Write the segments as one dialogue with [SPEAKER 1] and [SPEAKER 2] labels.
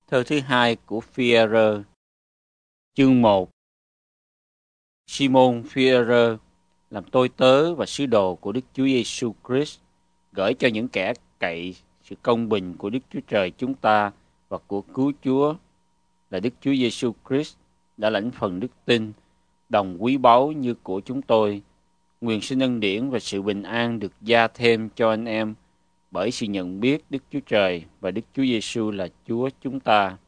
[SPEAKER 1] Thơ thứ hai của Phi-e-rơ, chương 1. Simon Phi-e-rơ, làm tôi tớ và sứ đồ của Đức Chúa Giêsu Christ, gửi cho những kẻ cậy sự công bình của Đức Chúa Trời chúng ta và của Cứu Chúa là Đức Chúa Giêsu Christ đã lãnh phần đức tin đồng quý báu như của chúng tôi. Nguyện xin ân điển và sự bình an được gia thêm cho anh em bởi sự nhận biết Đức Chúa Trời và Đức Chúa Giêsu là Chúa chúng ta.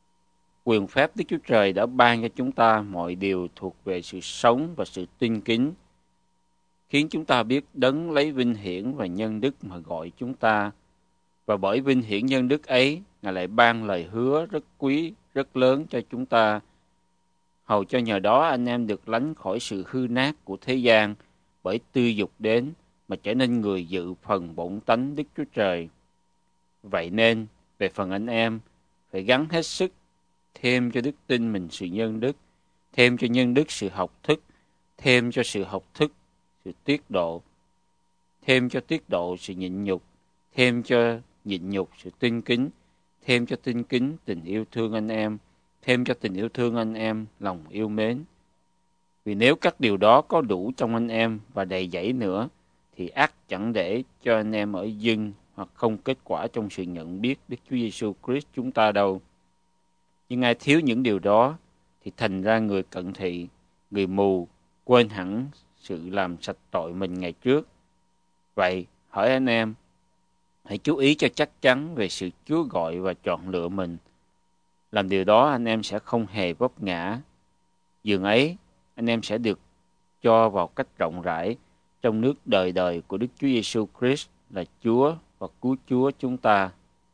[SPEAKER 1] Quyền phép Đức Chúa Trời đã ban cho chúng ta mọi điều thuộc về sự sống và sự tin kính, khiến chúng ta biết đấng lấy vinh hiển và nhân đức mà gọi chúng ta. Và bởi vinh hiển nhân đức ấy, Ngài lại ban lời hứa rất quý, rất lớn cho chúng ta, hầu cho nhờ đó anh em được lánh khỏi sự hư nát của thế gian bởi tư dục đến, mà trở nên người dự phần bổn tánh Đức Chúa Trời. Vậy nên, về phần anh em, phải gắng hết sức, thêm cho đức tin mình sự nhân đức, thêm cho nhân đức sự học thức, thêm cho sự học thức sự tiết độ, thêm cho tiết độ sự nhịn nhục, thêm cho nhịn nhục sự tin kính, thêm cho tin kính tình yêu thương anh em, thêm cho tình yêu thương anh em lòng yêu mến. Vì nếu các điều đó có đủ trong anh em và đầy dẫy nữa, thì ắt chẳng để cho anh em ở dưng hoặc không kết quả trong sự nhận biết Đức Chúa Giêsu Christ chúng ta đâu. Nhưng ai thiếu những điều đó thì thành ra người cận thị, người mù, quên hẳn sự làm sạch tội mình ngày trước. Vậy, hỏi anh em, hãy chú ý cho chắc chắn về sự Chúa gọi và chọn lựa mình. Làm điều đó anh em sẽ không hề vấp ngã. Dường ấy, anh em sẽ được cho vào cách rộng rãi trong nước đời đời của Đức Chúa Giêsu Christ là Chúa và Cứu Chúa chúng ta.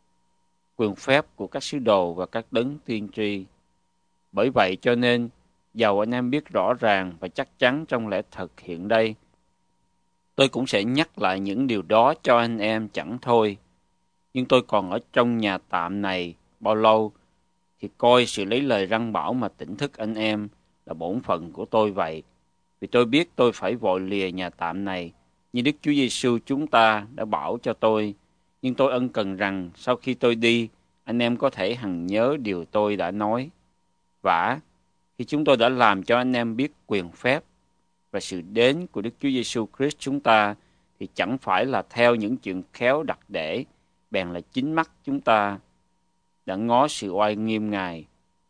[SPEAKER 1] Quyền phép của các sứ đồ và các đấng tiên tri. Bởi vậy cho nên, dầu anh em biết rõ ràng và chắc chắn trong lẽ thật hiện đây, tôi cũng sẽ nhắc lại những điều đó cho anh em chẳng thôi. Nhưng tôi còn ở trong nhà tạm này bao lâu, thì coi sự lấy lời răn bảo mà tỉnh thức anh em là bổn phận của tôi vậy. Vì tôi biết tôi phải vội lìa nhà tạm này, như Đức Chúa Giêsu chúng ta đã bảo cho tôi. Nhưng tôi ân cần rằng sau khi tôi đi, anh em có thể hằng nhớ điều tôi đã nói. Vả, khi chúng tôi đã làm cho anh em biết quyền phép và sự đến của Đức Chúa Giêsu Christ chúng ta, thì chẳng phải là theo những chuyện khéo đặt để, bèn là chính mắt chúng ta đã ngó sự oai nghiêm Ngài.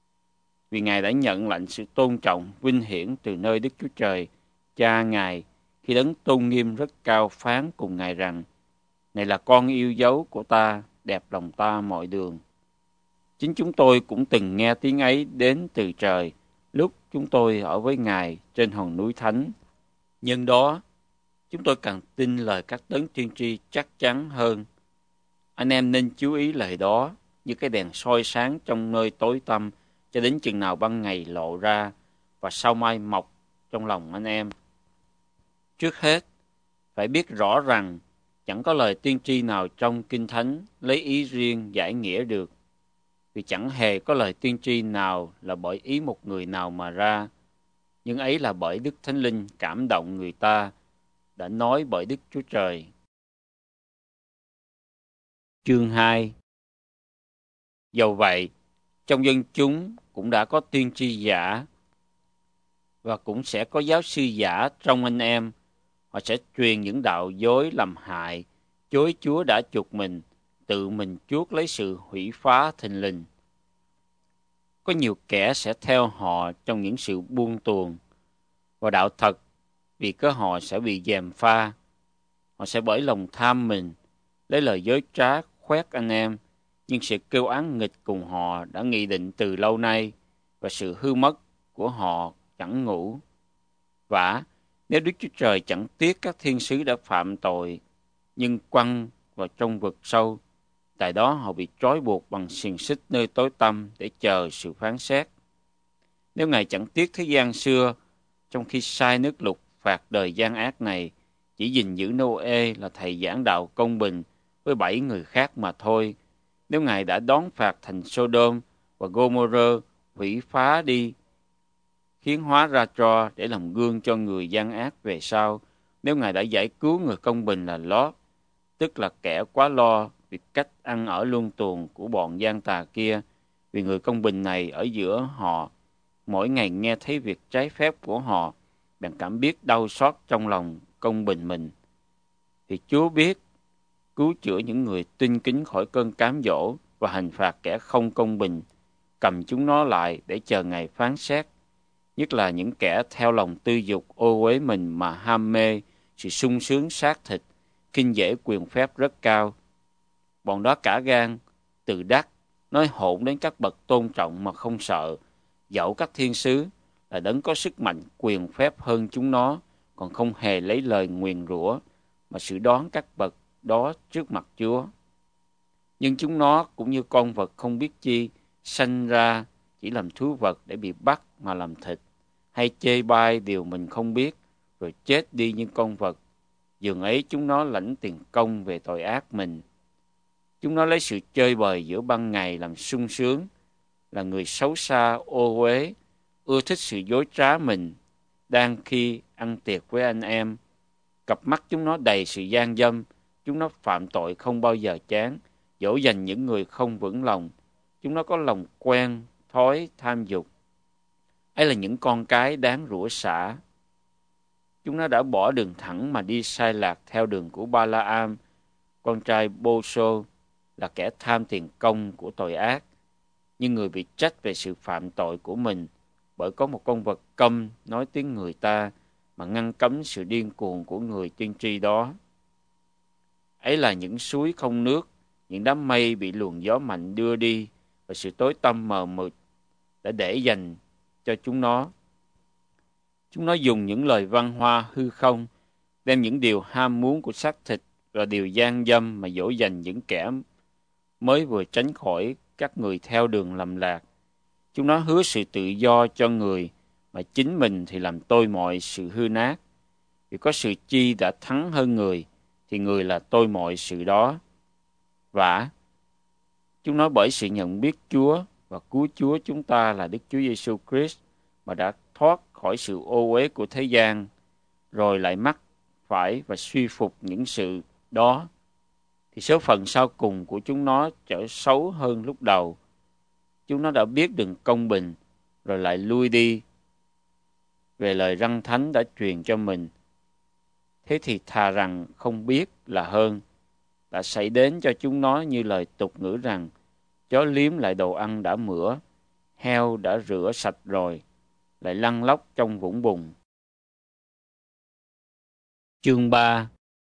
[SPEAKER 1] Vì Ngài đã nhận lãnh sự tôn trọng, vinh hiển từ nơi Đức Chúa Trời, Cha Ngài, khi đấng tôn nghiêm rất cao phán cùng Ngài rằng, này là con yêu dấu của ta, đẹp lòng ta mọi đường. Chính chúng tôi cũng từng nghe tiếng ấy đến từ trời, lúc chúng tôi ở với Ngài trên hòn núi Thánh. Nhân đó, chúng tôi càng tin lời các đấng tiên tri chắc chắn hơn. Anh em nên chú ý lời đó như cái đèn soi sáng trong nơi tối tăm, cho đến chừng nào ban ngày lộ ra và sao mai mọc trong lòng anh em. Trước hết, phải biết rõ rằng chẳng có lời tiên tri nào trong Kinh Thánh lấy ý riêng giải nghĩa được, vì chẳng hề có lời tiên tri nào là bởi ý một người nào mà ra, nhưng ấy là bởi Đức Thánh Linh cảm động người ta, đã nói bởi Đức Chúa Trời. Chương 2. Dầu vậy, trong dân chúng cũng đã có tiên tri giả, và cũng sẽ có giáo sư giả trong anh em. Họ sẽ truyền những đạo dối làm hại, chối Chúa đã chuộc mình, tự mình chuốc lấy sự hủy phá thình lình. Có nhiều kẻ sẽ theo họ trong những sự buông tuồng và đạo thật, vì cớ họ sẽ bị gièm pha. Họ sẽ bởi lòng tham mình, lấy lời dối trá khoét anh em, nhưng sự kêu oán nghịch cùng họ đã nghị định từ lâu nay, và sự hư mất của họ chẳng ngủ. Vả, nếu Đức Chúa Trời chẳng tiếc các thiên sứ đã phạm tội, nhưng quăng vào trong vực sâu, tại đó họ bị trói buộc bằng xiềng xích nơi tối tăm để chờ sự phán xét. Nếu Ngài chẳng tiếc thế gian xưa, trong khi sai nước lục phạt đời gian ác này, chỉ gìn giữ Nô-ê là thầy giảng đạo công bình với 7 người khác mà thôi. Nếu Ngài đã đón phạt thành Sodom và Gomorrah, hủy phá đi, khiến hóa ra tro để làm gương cho người gian ác về sau. Nếu Ngài đã giải cứu người công bình là Lót, tức là kẻ quá lo vì cách ăn ở luân tuồng của bọn gian tà kia, Vì người công bình này ở giữa họ mỗi ngày nghe thấy việc trái phép của họ, bèn cảm biết đau xót trong lòng công bình mình. Thì Chúa biết cứu chữa những người tin kính khỏi cơn cám dỗ và hình phạt kẻ không công bình, cầm chúng nó lại để chờ ngày phán xét, nhất là những kẻ theo lòng tư dục ô uế mình mà ham mê sự sung sướng xác thịt, khinh dễ quyền phép rất cao. Bọn đó cả gan, tự đắc, nói hỗn đến các bậc tôn trọng mà không sợ, dẫu các thiên sứ là đấng có sức mạnh quyền phép hơn chúng nó, còn không hề lấy lời nguyền rủa mà xử đoán các bậc đó trước mặt Chúa. Nhưng chúng nó cũng như con vật không biết chi, sanh ra chỉ làm thú vật để bị bắt mà làm thịt, hay chê bai điều mình không biết, rồi chết đi như con vật. Dường ấy chúng nó lãnh tiền công về tội ác mình. Chúng nó lấy sự chơi bời giữa ban ngày làm sung sướng, là người xấu xa, ô uế, ưa thích sự dối trá mình, đang khi ăn tiệc với anh em. Cặp mắt chúng nó đầy sự gian dâm, chúng nó phạm tội không bao giờ chán, dỗ dành những người không vững lòng. Chúng nó có lòng quen, thói, tham dục. Ấy là những con cái đáng rủa xả. Chúng nó đã bỏ đường thẳng mà đi sai lạc theo đường của Ba-la-am, con trai Bô-sô, là kẻ tham tiền công của tội ác. Nhưng người bị trách về sự phạm tội của mình, bởi có một con vật câm nói tiếng người ta, mà ngăn cấm sự điên cuồng của người tiên tri đó. Ấy là những suối không nước, những đám mây bị luồng gió mạnh đưa đi, và sự tối tăm mờ mịt đã để dành cho chúng nó. Chúng nó dùng những lời văn hoa hư không, đem những điều ham muốn của xác thịt và điều gian dâm mà dỗ dành những kẻ mới vừa tránh khỏi các người theo đường lầm lạc. Chúng nó hứa sự tự do cho người, mà chính mình thì làm tôi mọi sự hư nát. Vì có sự chi đã thắng hơn người, thì người là tôi mọi sự đó. Vả, chúng nó bởi sự nhận biết Chúa và cứu Chúa chúng ta là Đức Chúa Giêsu Christ mà đã thoát khỏi sự ô uế của thế gian, rồi lại mắc phải và suy phục những sự đó, thì số phận sau cùng của chúng nó trở xấu hơn lúc đầu. Chúng nó đã biết đường công bình, rồi lại lui đi về lời răn thánh đã truyền cho mình. Thế thì thà rằng không biết là hơn. Đã xảy đến cho chúng nó như lời tục ngữ rằng, chó liếm lại đồ ăn đã mửa, heo đã rửa sạch rồi, lại lăn lóc trong vũng bùn. Chương 3.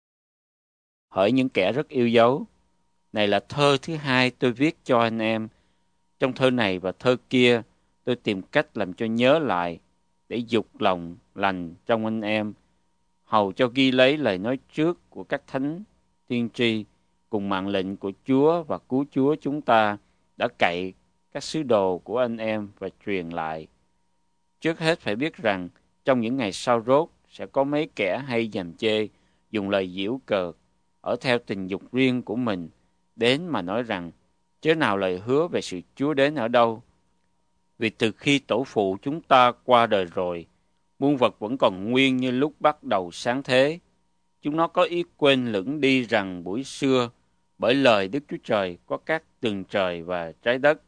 [SPEAKER 1] Hỡi những kẻ rất yêu dấu, này là thơ thứ hai tôi viết cho anh em. Trong thơ này và thơ kia, tôi tìm cách làm cho nhớ lại, để dục lòng lành trong anh em, hầu cho ghi lấy lời nói trước của các thánh tiên tri, cùng mạng lệnh của Chúa và cứu Chúa chúng ta đã cậy các sứ đồ của anh em và truyền lại. Trước hết phải biết rằng, trong những ngày sau rốt sẽ có mấy kẻ hay giàm chê, dùng lời giễu cợt, ở theo tình dục riêng của mình, đến mà nói rằng, chớ nào lời hứa về sự Chúa đến ở đâu. Vì từ khi tổ phụ chúng ta qua đời rồi, muôn vật vẫn còn nguyên như lúc bắt đầu sáng thế. Chúng nó có ý quên lửng đi rằng buổi xưa, bởi lời Đức Chúa Trời có các tầng trời và trái đất.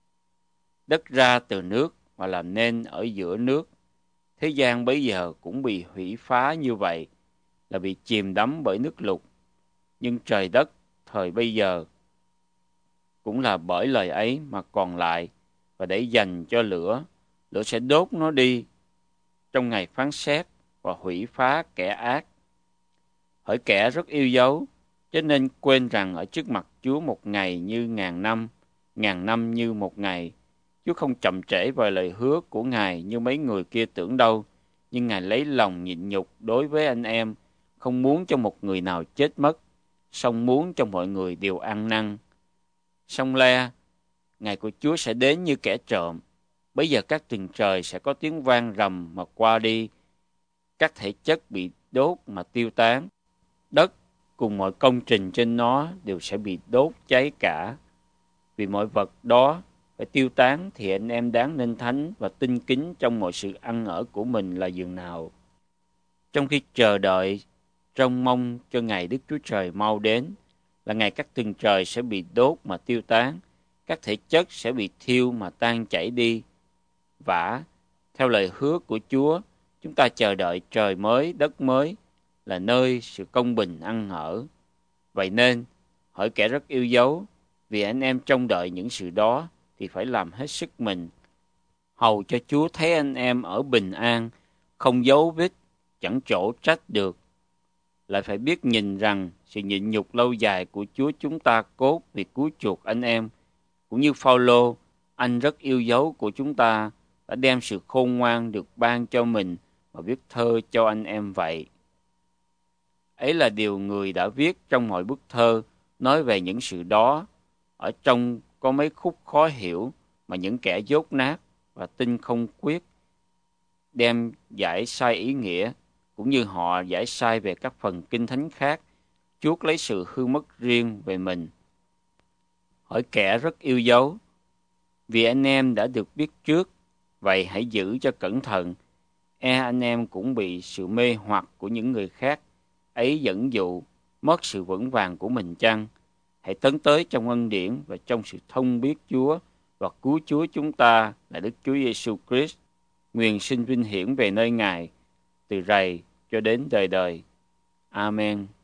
[SPEAKER 1] Đất ra từ nước mà làm nên ở giữa nước. Thế gian bấy giờ cũng bị hủy phá như vậy, là bị chìm đắm bởi nước lụt. Nhưng trời đất thời bây giờ cũng là bởi lời ấy mà còn lại, và để dành cho lửa, lửa sẽ đốt nó đi trong ngày phán xét và hủy phá kẻ ác. Hỡi kẻ rất yêu dấu, cho nên quên rằng ở trước mặt Chúa một ngày như ngàn năm như một ngày. Chúa không chậm trễ vào lời hứa của Ngài như mấy người kia tưởng đâu, nhưng Ngài lấy lòng nhịn nhục đối với anh em, không muốn cho một người nào chết mất, song muốn cho mọi người đều ăn năn. Song le, ngày của Chúa sẽ đến như kẻ trộm. Bây giờ các tầng trời sẽ có tiếng vang rầm mà qua đi, các thể chất bị đốt mà tiêu tán. Đất cùng mọi công trình trên nó đều sẽ bị đốt cháy cả. Vì mọi vật đó phải tiêu tán, thì anh em đáng nên thánh và tinh kính trong mọi sự ăn ở của mình là dường nào. Trong khi chờ đợi, trông mong cho ngày Đức Chúa Trời mau đến, là ngày các tầng trời sẽ bị đốt mà tiêu tán, các thể chất sẽ bị thiêu mà tan chảy đi. Vả, theo lời hứa của Chúa, chúng ta chờ đợi trời mới, đất mới, là nơi sự công bình ăn ở. Vậy nên, hỡi kẻ rất yêu dấu, vì anh em trông đợi những sự đó, thì phải làm hết sức mình, hầu cho Chúa thấy anh em ở bình an, không dấu vết, chẳng chỗ trách được. Lại phải biết nhìn rằng sự nhịn nhục lâu dài của Chúa chúng ta cốt vì cứu chuộc anh em, cũng như Phao-lô, anh rất yêu dấu của chúng ta, đã đem sự khôn ngoan được ban cho mình mà viết thơ cho anh em vậy. Ấy là điều người đã viết trong mọi bức thơ, nói về những sự đó. Ở trong có mấy khúc khó hiểu mà những kẻ dốt nát và tin không quyết đem giải sai ý nghĩa, cũng như họ giải sai về các phần kinh thánh khác, chuốc lấy sự hư mất riêng về mình. Hỏi kẻ rất yêu dấu, vì anh em đã được biết trước, vậy hãy giữ cho cẩn thận. Anh em cũng bị sự mê hoặc của những người khác ấy dẫn dụ, mất sự vững vàng của mình chăng? Hãy tấn tới trong ân điển và trong sự thông biết Chúa và cứu Chúa chúng ta là Đức Chúa Giêsu Christ. Nguyện xin vinh hiển về nơi Ngài, từ rày cho đến đời đời. Amen.